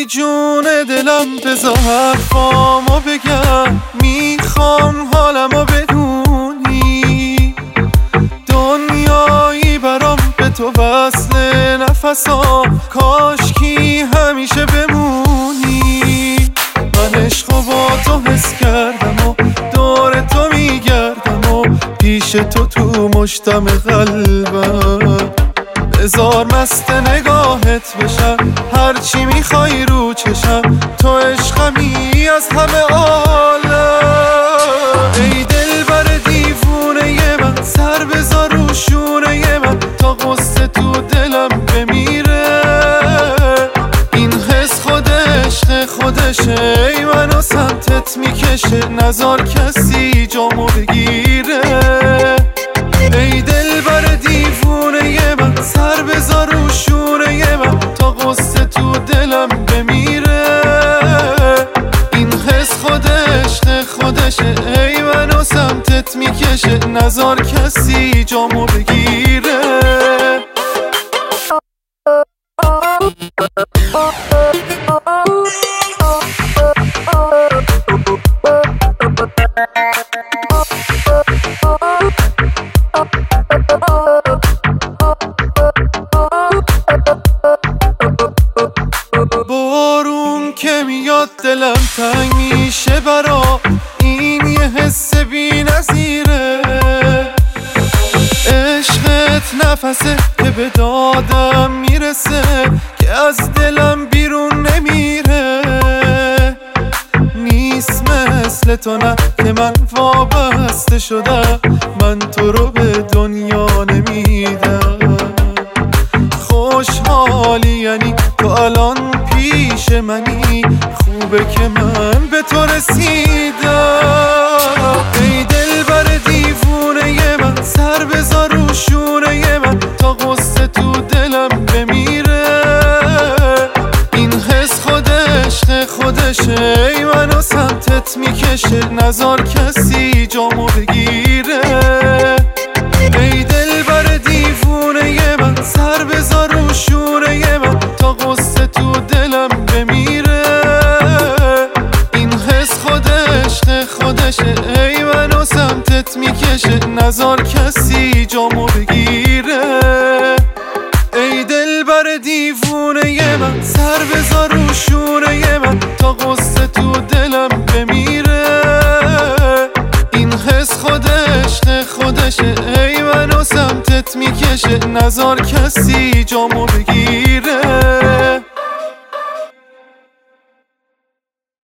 ای جون دلم بذار حرفامو بگم، میخوام حالمو بدونی. دنیایی برام به تو وصل نفسام، کاشکی همیشه بمونی. من عشقو با تو حس کردم و دور تو میگردم و پیش تو مشتم قلبم. بذار مست نگاهت بشم، هرچی میخوای رو چشم، تو عشقمی از همه عالم. ای دلبر دیوونه من، سر بذار رو شونه من، تا قصه تو دلم بمیره. این حس خود عشق خودشه، ای منو سمتت میکشه، نذار کسی جامو بگیره. ای دلبر دیوونه من، سر بذار رو شونه من، تا قصه تو دلم بمیره. این حس خود عشق خودشه، ای منو سمتت میکشه، نذار کسی جامو بگیره. بارون که میاد دلم تنگ میشه برا، این یه حس بی نظیره. عشقت نفسه که به دادم میرسه، که از دلم بیرون نمیره. نیست مثل تو نه که من وابسته شدم، من تو رو به دنیا نمیدم. خوشحالی یعنی تو الان پیش منی، خوبه که من به تو رسیدم. ای دلبر دیوونه من، سر بذار رو شونه من، تا قصه تو دلم بمیره. این حس خود عشق خودشه، ای منو سمتت میکشه، نذار کسی جامو بگیره. ای دلبر دیوونه من، سر بذار رو شونه من، تا قصه تو دلم بمیره. این حس خود عشق خودشه، ای منو سمتت میکشه، نذار کسی جامو بگیره. ای دلبر دیوونه من، سر بذار رو شونه من، تا قصه تو دلم بمیره. این حس خود عشق خودشه، ای منو سمتت میکشه، نذار کسی جامو بگیره.